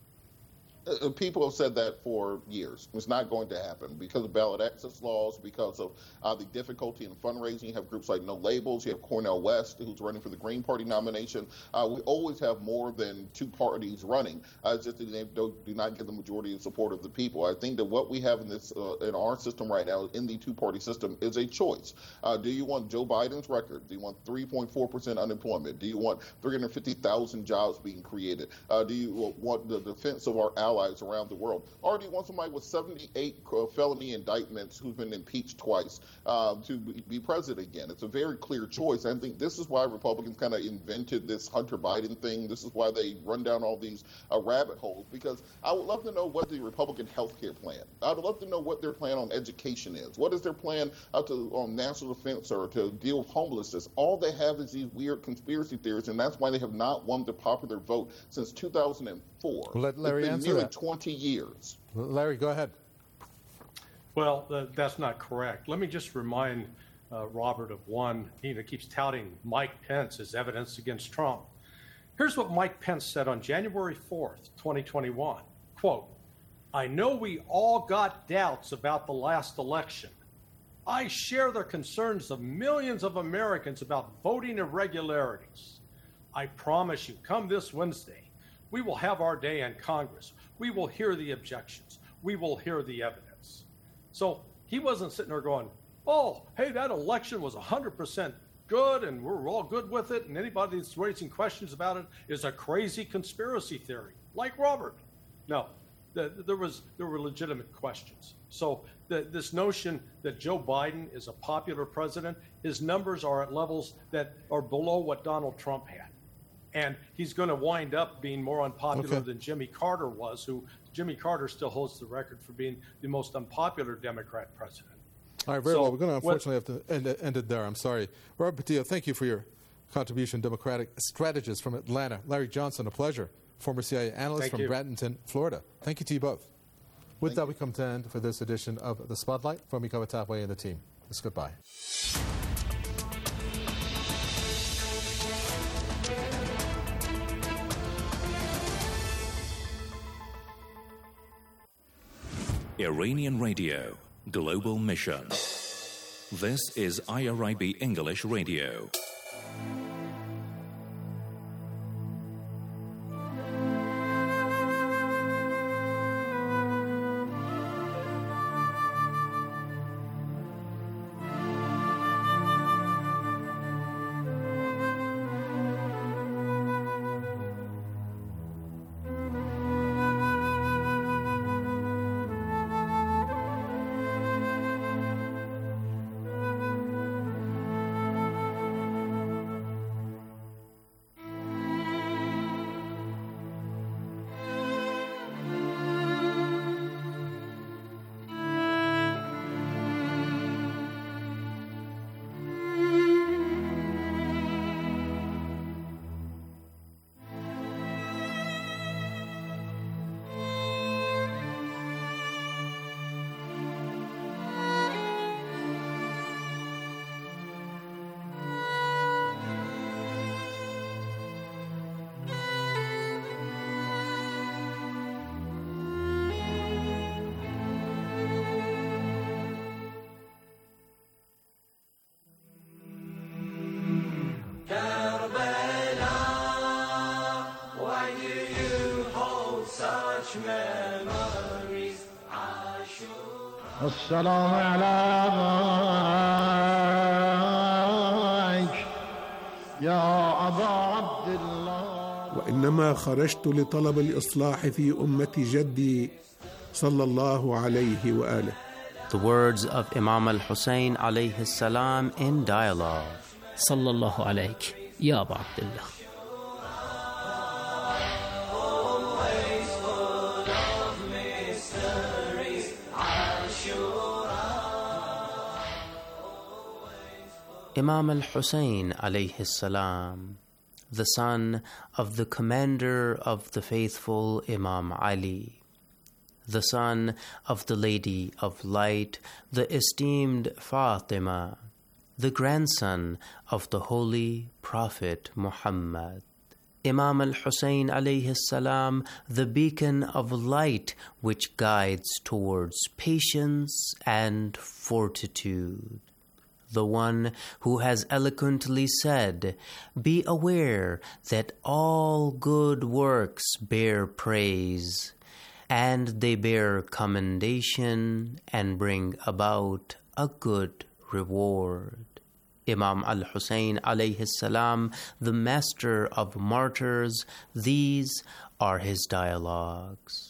People have said that for years. It's not going to happen because of ballot access laws, because of the difficulty in fundraising. You have groups like No Labels. You have Cornel West, who's running for the Green Party nomination. We always have more than two parties running. It's just that they do not get the majority of support of the people. I think that what we have in this in our system right now, in the two-party system, is a choice. Do you want Joe Biden's record? Do you want 3.4% unemployment? Do you want 350,000 jobs being created? Do you want the defense of our allies around the world? Or do you want somebody with 78 felony indictments who's been impeached twice to be president again? It's a very clear choice. I think this is why Republicans kind of invented this Hunter Biden thing. This is why they run down all these rabbit holes, because I would love to know what the Republican health care plan. I would love to know what their plan on education is. What is their plan on national defense or to deal with homelessness? All they have is these weird conspiracy theories, and that's why they have not won the popular vote since 2004. Let Larry answer that. 20 years. Larry, go ahead. Well, that's not correct. Let me just remind Robert of one. He keeps touting Mike Pence as evidence against Trump. Here's what Mike Pence said on January 4th, 2021. Quote, "I know we all got doubts about the last election. I share the concerns of millions of Americans about voting irregularities. I promise you, come this Wednesday, we will have our day in Congress. We will hear the objections. We will hear the evidence." So he wasn't sitting there going, "Oh, hey, that election was 100% good and we're all good with it, and anybody that's raising questions about it is a crazy conspiracy theory," like Robert. No, there were legitimate questions. So this notion that Joe Biden is a popular president, his numbers are at levels that are below what Donald Trump had. And he's going to wind up being more unpopular than Jimmy Carter was, who Jimmy Carter still holds the record for being the most unpopular Democrat president. All right, very well. We're going to unfortunately have to end it there. I'm sorry. Robert Patillo, thank you for your contribution, Democratic strategist from Atlanta. Larry Johnson, a pleasure, former CIA analyst from Bradenton, Florida. Thank you to you both. With that, we come to end for this edition of The Spotlight. From Iko Atapwe and the team, it's goodbye. Iranian Radio, Global Mission. This is IRIB English Radio. السلام عليك يا أبا عبد الله. وإنما خرجت لطلب الإصلاح في أمة جدي صلى الله عليه وآله. The words of Imam al-Hussein alayhi salam in dialogue. Sallallahu alayk ya Aba Abdullah. Imam al-Hussein alayhi salam, the son of the commander of the faithful Imam Ali, the son of the Lady of Light, the esteemed Fatima, the grandson of the Holy Prophet Muhammad. Imam al-Hussein alayhi salam, the beacon of light which guides towards patience and fortitude. The one who has eloquently said, "Be aware that all good works bear praise, and they bear commendation and bring about a good reward." Imam al-Hussein alayhi salam, the master of martyrs, these are his dialogues.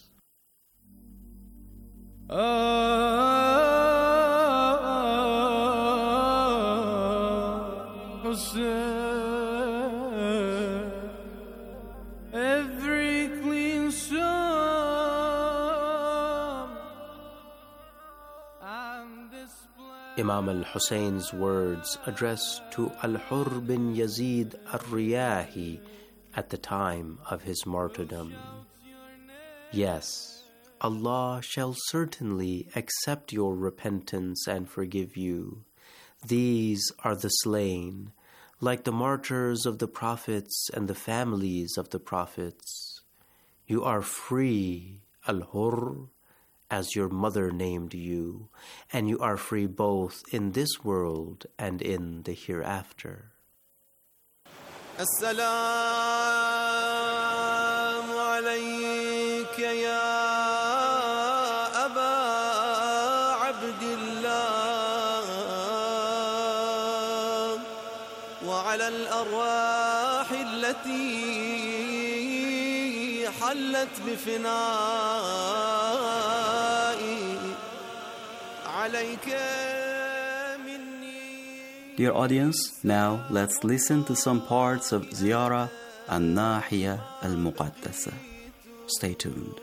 Every clean psalm and display. Imam al-Hussein's words addressed to Al-Hurr bin Yazid al-Riyahi at the time of his martyrdom. Yes, Allah shall certainly accept your repentance and forgive you. These are the slain, like the martyrs of the prophets and the families of the prophets. You are free, Al-Hurr, as your mother named you, and you are free both in this world and in the hereafter. As-salamu alayka ya Aba Abdillah wa ala al-arwah allati hallat bifina'i alayka. Dear audience, now let's listen to some parts of Ziyara al-Nahiya al-Muqaddasa. Stay tuned.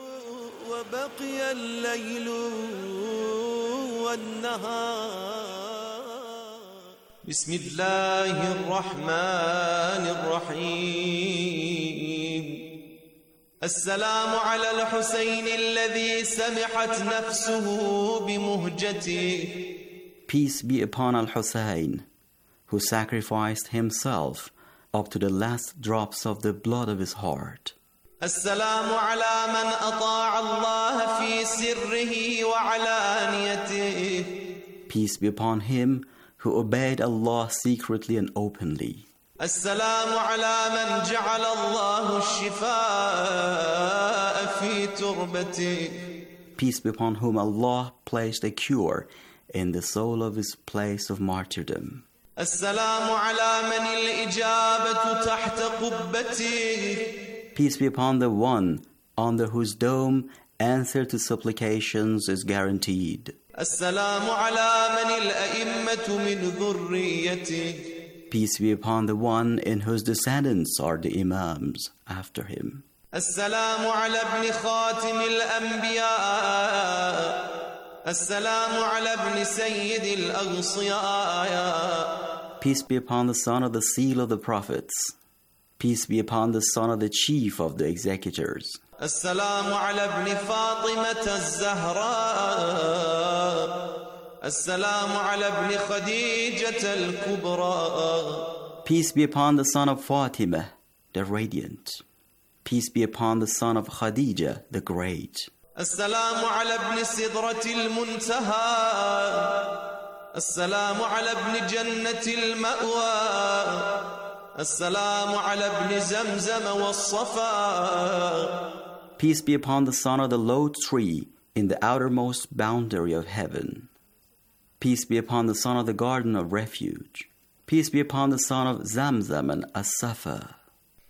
بسم الله الرحمن الرحيم السلام على الحسين الذي سمحت نفسه بمهجته. Peace be upon Al-Hussein, who sacrificed himself up to the last drops of the blood of his heart. السلام على من أطاع الله في سره وعلانيته. Peace be upon him who obeyed Allah secretly and openly. السلام على من جعل الله الشفاء في تربته. Peace be upon whom Allah placed a cure in the soul of his place of martyrdom. السلام على من الإجابة تحت قبته. Peace be upon the one under whose dome answer to supplications is guaranteed. السلام على من الأئمة من ذريته. Peace be upon the one in whose descendants are the Imams after him. السلام على ابن خاتم الأنبياء. السلام على ابن سيد الأغصياء. Peace be upon the son of the seal of the prophets. Peace be upon the son of the chief of the executors. السلام على ابن فاطمة الزهراء. السلام على ابن خديجة الكبرى. Peace be upon the son of Fatima, the radiant. Peace be upon the son of Khadija, the great. السلام على ابن سدرة المنتهى. السلام على ابن جنة المأوى. السلام على ابن زمزم والصفا. Peace be upon the son of the low tree in the outermost boundary of heaven. Peace be upon the son of the garden of refuge. Peace be upon the son of Zamzam and As-Safa.